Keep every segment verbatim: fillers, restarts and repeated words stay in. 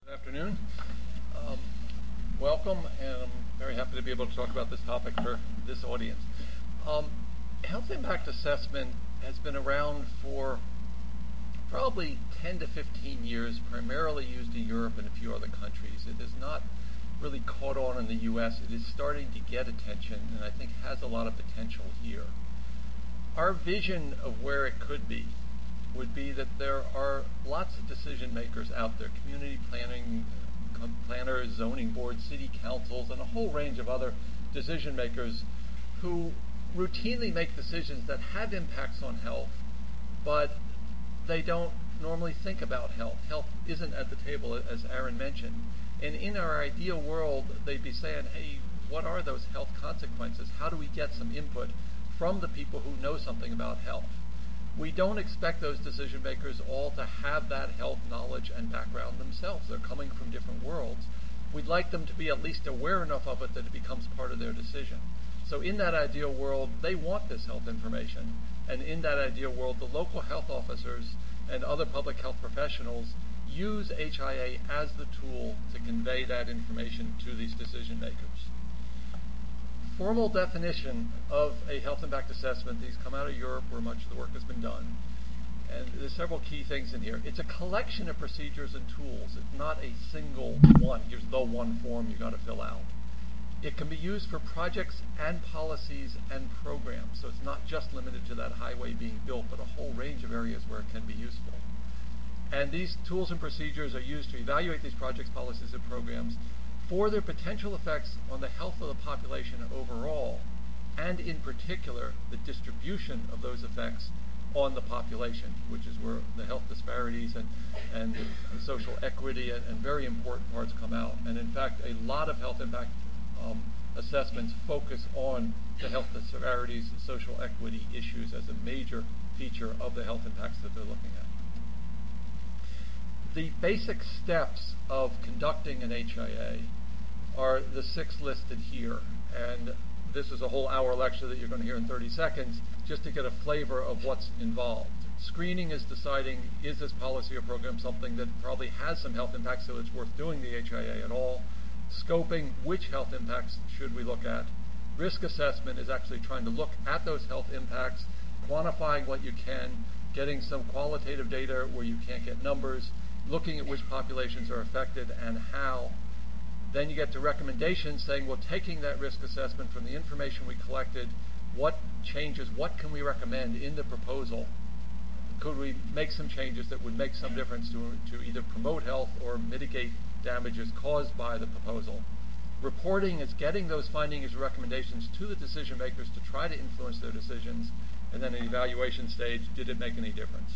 Good afternoon. Um, welcome, and I'm very happy to be able to talk about this topic for this audience. Um, health impact assessment has been around for probably ten to fifteen years, primarily used in Europe and a few other countries. It has not really caught on in the U S. It is starting to get attention, and I think has a lot of potential here. Our vision of where it could be would be that there are lots of decision makers out there, community planning uh, planners, zoning boards, city councils, and a whole range of other decision makers who routinely make decisions that have impacts on health, but they don't normally think about health. Health isn't at the table, as Aaron mentioned. And in our ideal world, they'd be saying, hey, what are those health consequences? How do we get some input from the people who know something about health? We don't expect those decision makers all to have that health knowledge and background themselves. They're coming from different worlds. We'd like them to be at least aware enough of it that it becomes part of their decision. So in that ideal world, they want this health information. And in that ideal world, the local health officers and other public health professionals use H I A as the tool to convey that information to these decision makers. Formal definition of a health impact assessment, these come out of Europe where much of the work has been done. And there's several key things in here. It's a collection of procedures and tools. It's not a single one. Here's the one form you got to fill out. It can be used for projects and policies and programs. So it's not just limited to that highway being built, but a whole range of areas where it can be useful. And these tools and procedures are used to evaluate these projects, policies, and programs for their potential effects on the health of the population overall, and in particular, the distribution of those effects on the population, which is where the health disparities and, and the social equity and, and very important parts come out. And in fact, a lot of health impact um, assessments focus on the health disparities and social equity issues as a major feature of the health impacts that they're looking at. The basic steps of conducting an H I A are the six listed here, and this is a whole hour lecture that you're going to hear in thirty seconds just to get a flavor of what's involved. Screening is deciding, is this policy or program something that probably has some health impacts so it's worth doing the H I A at all. Scoping, which health impacts should we look at. Risk assessment is actually trying to look at those health impacts, quantifying what you can, getting some qualitative data where you can't get numbers, looking at which populations are affected and how. Then you get to recommendations saying, well, taking that risk assessment from the information we collected, what changes, what can we recommend in the proposal? Could we make some changes that would make some difference to, to either promote health or mitigate damages caused by the proposal? Reporting is getting those findings and recommendations to the decision makers to try to influence their decisions. And then an evaluation stage, did it make any difference?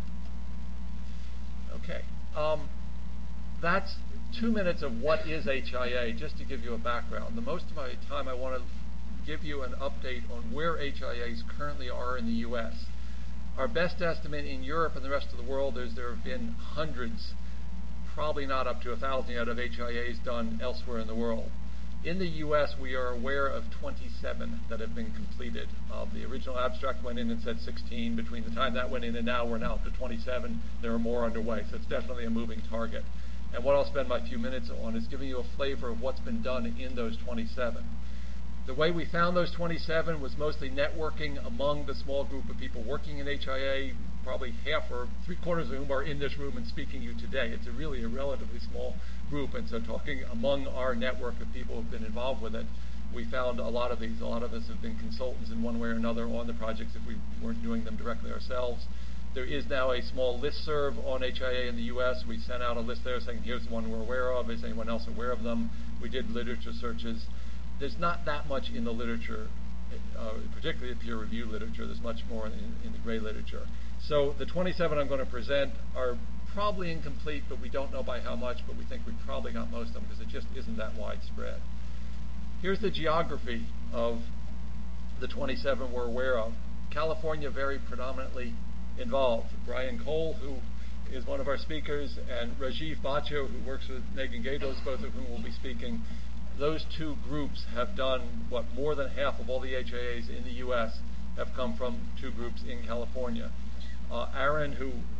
Okay. Um, that's two minutes of what is H I A, just to give you a background. The most of my time I want to give you an update on where H I As currently are in the U S. Our best estimate in Europe and the rest of the world is there have been hundreds, probably not up to a thousand yet, of H I As done elsewhere in the world. In the U S, we are aware of twenty-seven that have been completed. Uh, the original abstract went in and said sixteen. Between the time that went in and now, we're now up to twenty-seven. There are more underway, so it's definitely a moving target. And what I'll spend my few minutes on is giving you a flavor of what's been done in those twenty-seven. The way we found those twenty-seven was mostly networking among the small group of people working in H I A, probably half or three quarters of whom are in this room and speaking to you today. It's a really a relatively small group, and so talking among our network of people who have been involved with it, we found a lot of these. A lot of us have been consultants in one way or another on the projects if we weren't doing them directly ourselves. There is now a small listserv on H I A in the U S. We sent out a list there saying, here's the one we're aware of. Is anyone else aware of them? We did literature searches. There's not that much in the literature, uh, particularly the peer-reviewed literature. There's much more in, in the gray literature. So the twenty-seven I'm going to present are probably incomplete, but we don't know by how much, but we think we probably got most of them because it just isn't that widespread. Here's the geography of the twenty-seven we're aware of. California very predominantly involved. Brian Cole, who is one of our speakers, and Rajiv Bhatia, who works with Megan Gatos, both of whom will be speaking. Those two groups have done what more than half of all the H I As in the U S have come from two groups in California. Uh, Aaron, who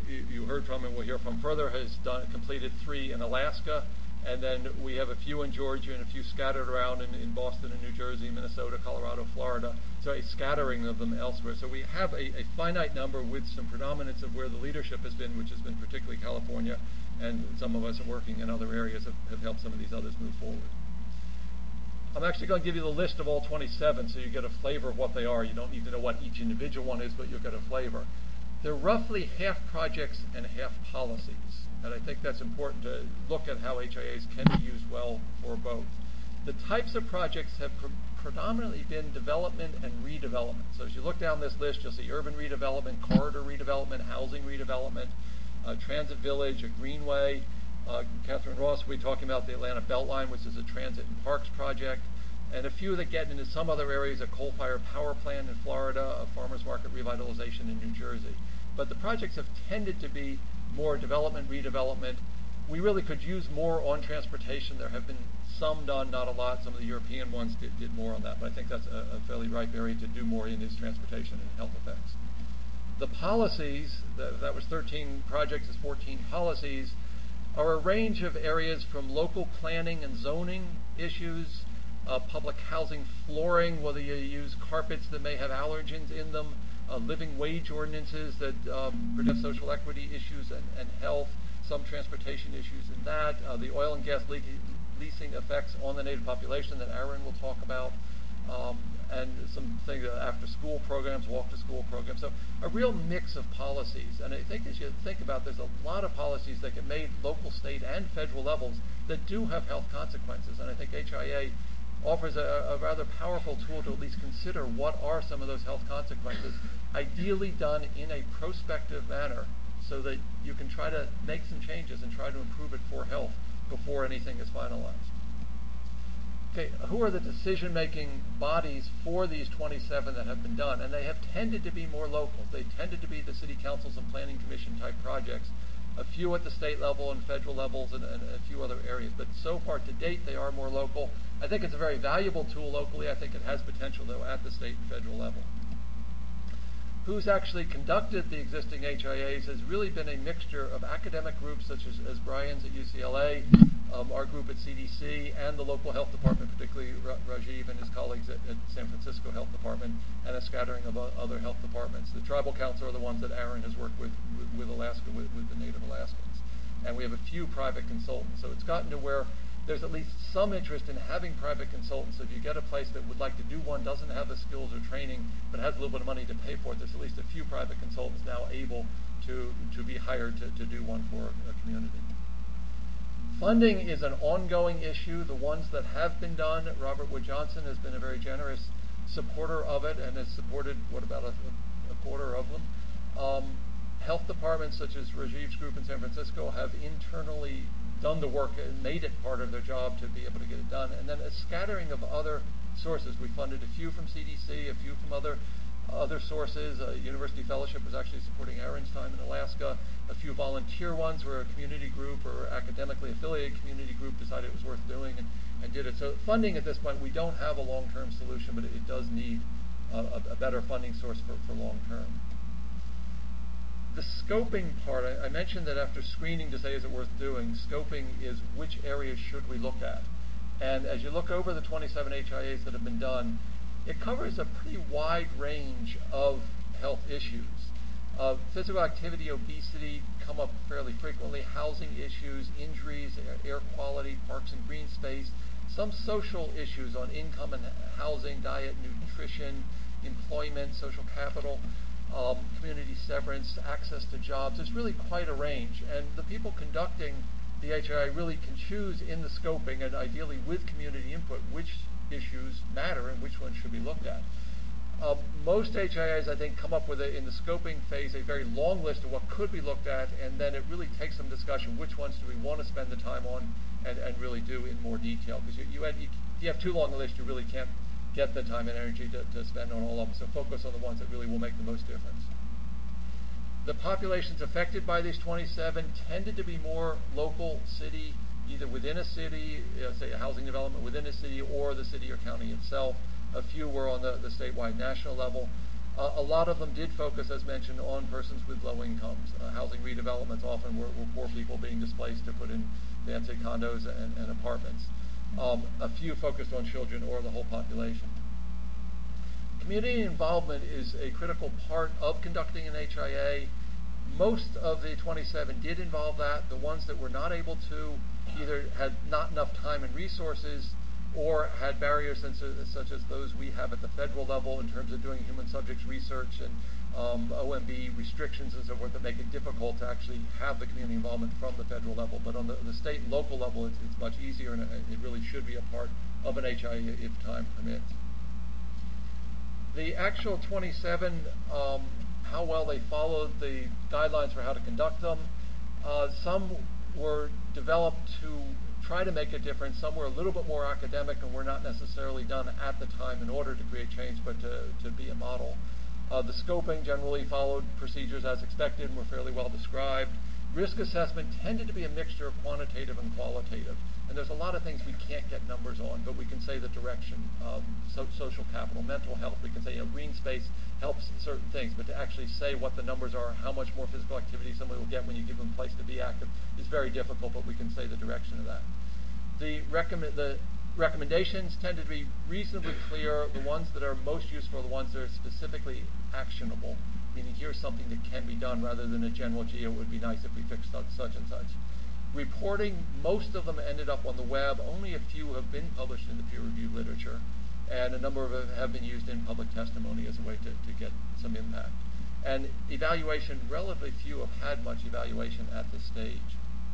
you, you heard from and we'll hear from further, has done completed three in Alaska, and then we have a few in Georgia and a few scattered around in, in Boston and New Jersey, Minnesota, Colorado, Florida, so a scattering of them elsewhere. So we have a, a finite number with some predominance of where the leadership has been, which has been particularly California, and some of us are working in other areas have, have helped some of these others move forward. I'm actually going to give you the list of all twenty-seven so you get a flavor of what they are. You don't need to know what each individual one is, but you'll get a flavor. They're roughly half projects and half policies, and I think that's important to look at how H I As can be used well for both. The types of projects have pre predominantly been development and redevelopment. So as you look down this list, you'll see urban redevelopment, corridor redevelopment, housing redevelopment, uh, transit village, a greenway. Uh, Catherine Ross will be talking about the Atlanta Beltline, which is a transit and parks project, and a few that get into some other areas, a coal-fired power plant in Florida, a farmers market revitalization in New Jersey. But the projects have tended to be more development, redevelopment. We really could use more on transportation. There have been some done, not a lot. Some of the European ones did, did more on that, but I think that's a, a fairly ripe area to do more in is transportation and health effects. The policies, that, that was thirteen projects, is fourteen policies, are a range of areas from local planning and zoning issues, uh, public housing flooring, whether you use carpets that may have allergens in them, uh, living wage ordinances that um, protect social equity issues and, and health, some transportation issues in that, uh, the oil and gas le leasing effects on the native population that Aaron will talk about, um, and some things, uh, after school programs, walk to school programs. So a real mix of policies. And I think as you think about, there's a lot of policies that get made local, state, and federal levels that do have health consequences. And I think H I A offers a, a rather powerful tool to at least consider what are some of those health consequences, ideally done in a prospective manner so that you can try to make some changes and try to improve it for health before anything is finalized. Okay, who are the decision-making bodies for these twenty-seven that have been done? And they have tended to be more local. They tended to be the city councils and planning commission type projects, a few at the state level and federal levels, and, and a few other areas. But so far to date, they are more local. I think it's a very valuable tool locally. I think it has potential, though, at the state and federal level. Who's actually conducted the existing H I As has really been a mixture of academic groups such as, as Brian's at U C L A, um, our group at C D C, and the local health department, particularly Ra Rajiv and his colleagues at, at San Francisco Health Department, and a scattering of uh, other health departments. The tribal council are the ones that Aaron has worked with with, with Alaska, with, with the Native Alaskans. And we have a few private consultants. So it's gotten to where there's at least some interest in having private consultants. So if you get a place that would like to do one, doesn't have the skills or training, but has a little bit of money to pay for it, there's at least a few private consultants now able to, to be hired to, to do one for a community. Funding is an ongoing issue. The ones that have been done, Robert Wood Johnson has been a very generous supporter of it and has supported, what, about a, a quarter of them. Um, health departments such as Rajiv's group in San Francisco have internally done the work and made it part of their job to be able to get it done. And then a scattering of other sources. We funded a few from C D C, a few from other other sources. A University Fellowship was actually supporting Aaron's time in Alaska. A few volunteer ones where a community group or academically affiliated community group decided it was worth doing and, and did it. So funding at this point, we don't have a long-term solution, but it, it does need a, a better funding source for, for long-term. The scoping part, I, I mentioned that after screening to say is it worth doing, scoping is which areas should we look at. And as you look over the twenty-seven H I As that have been done, it covers a pretty wide range of health issues. Uh, physical activity, obesity come up fairly frequently, housing issues, injuries, air, air quality, parks and green space, some social issues on income and housing, diet, nutrition, employment, social capital. Um, community severance, access to jobs. There's really quite a range, and the people conducting the H I A really can choose in the scoping, and ideally with community input, which issues matter and which ones should be looked at. Uh, most H I As, I think, come up with, a, in the scoping phase, a very long list of what could be looked at, and then it really takes some discussion, which ones do we want to spend the time on and, and really do in more detail, because you, you, you, you have too long a list, you really can't get the time and energy to, to spend on all of them, so focus on the ones that really will make the most difference. The populations affected by these twenty-seven tended to be more local, city, either within a city, you know, say a housing development within a city, or the city or county itself. A few were on the, the statewide national level. Uh, a lot of them did focus, as mentioned, on persons with low incomes. Uh, housing redevelopments often were, were poor people being displaced to put in fancy condos and, and apartments. Um, a few focused on children or the whole population. Community involvement is a critical part of conducting an H I A. Most of the twenty-seven did involve that. The ones that were not able to either had not enough time and resources or had barriers such as those we have at the federal level in terms of doing human subjects research and um, O M B restrictions and so forth that make it difficult to actually have the community involvement from the federal level. But on the, the state and local level, it's, it's much easier, and it really should be a part of an H I A if time permits. The actual twenty-seven, um, how well they followed the guidelines for how to conduct them. Uh, some were developed to try to make a difference. Some were a little bit more academic and were not necessarily done at the time in order to create change, but to, to be a model. Uh, the scoping generally followed procedures as expected and were fairly well described. Risk assessment tended to be a mixture of quantitative and qualitative. And there's a lot of things we can't get numbers on, but we can say the direction, um, so, social capital, mental health. We can say, you know, green space helps certain things, but to actually say what the numbers are, how much more physical activity somebody will get when you give them a place to be active is very difficult, but we can say the direction of that. The, recommend, the recommendations tended to be reasonably clear. The ones that are most useful are the ones that are specifically actionable, meaning here's something that can be done rather than a general, gee, it would be nice if we fixed such and such. Reporting, most of them ended up on the web. Only a few have been published in the peer-reviewed literature, and a number of them have been used in public testimony as a way to, to get some impact. And evaluation, relatively few have had much evaluation at this stage.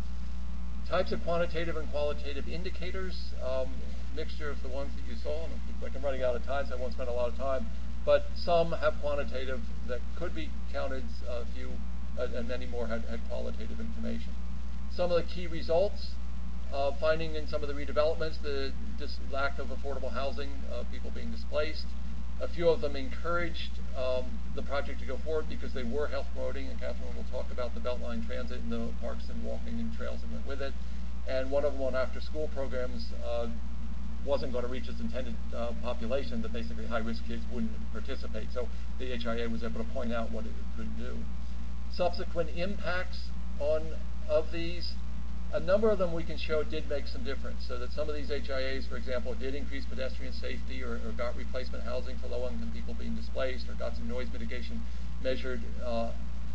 Types of quantitative and qualitative indicators, um, mixture of the ones that you saw, and it looks like I'm running out of time, so I won't spend a lot of time, but some have quantitative that could be counted, a few, uh, and many more had, had qualitative information. Some of the key results, uh, finding in some of the redevelopments the dis lack of affordable housing, uh, people being displaced. A few of them encouraged um, the project to go forward because they were health promoting, and Catherine will talk about the Beltline Transit and the parks and walking and trails that went with it. And one of them on after school programs uh, wasn't going to reach its intended uh, population, that basically high-risk kids wouldn't participate. So the H I A was able to point out what it could do. Subsequent impacts on of these, a number of them we can show did make some difference, so that some of these H I As, for example, did increase pedestrian safety or, or got replacement housing for low-income people being displaced or got some noise mitigation measured, uh,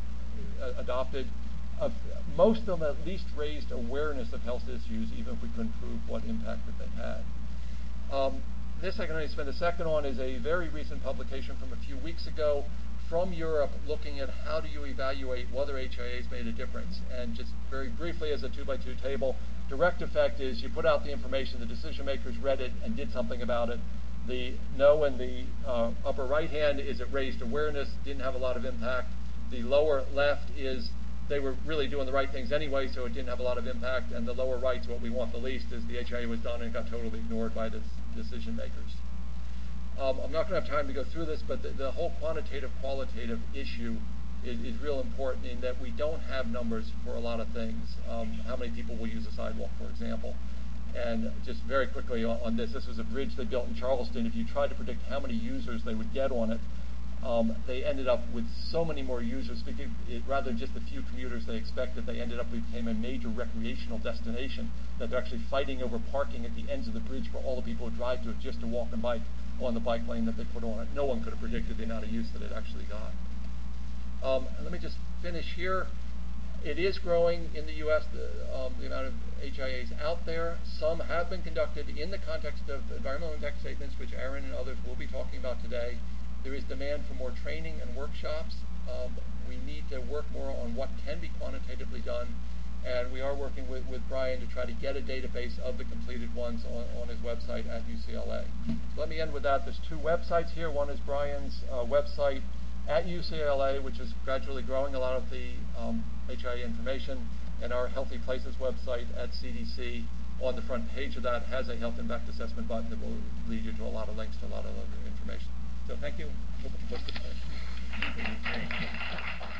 adopted. Uh, most of them at least raised awareness of health issues, even if we couldn't prove what impact that they had. Um, this I can only spend a second on is a very recent publication from a few weeks ago from Europe, looking at how do you evaluate whether H I As made a difference. And just very briefly, as a two by two table, direct effect is you put out the information, the decision makers read it and did something about it. The no in the uh, upper right hand is it raised awareness, didn't have a lot of impact. The lower left is they were really doing the right things anyway, so it didn't have a lot of impact. And the lower right, what we want the least, is the H I A was done and it got totally ignored by the decision makers. Um, I'm not going to have time to go through this, but the, the whole quantitative qualitative issue is, is real important in that we don't have numbers for a lot of things. Um, how many people will use a sidewalk, for example? And just very quickly on, on this, this was a bridge they built in Charleston. If you tried to predict how many users they would get on it, um, they ended up with so many more users. Because it, rather than just a few commuters they expected, they ended up became a major recreational destination that they're actually fighting over parking at the ends of the bridge for all the people who drive to it just to walk and bike on the bike lane that they put on it. No one could have predicted the amount of use that it actually got. Um, and let me just finish here. It is growing in the U S, the, um, the amount of H I As out there. Some have been conducted in the context of environmental impact statements, which Aaron and others will be talking about today. There is demand for more training and workshops. Um, we need to work more on what can be quantitatively done. And we are working with, with Brian to try to get a database of the completed ones on, on his website at U C L A. So let me end with that. There's two websites here. One is Brian's uh, website at U C L A, which is gradually growing a lot of the um, H I A information, and our Healthy Places website at C D C. On the front page of that has a health impact assessment button that will lead you to a lot of links to a lot of other information. So thank you.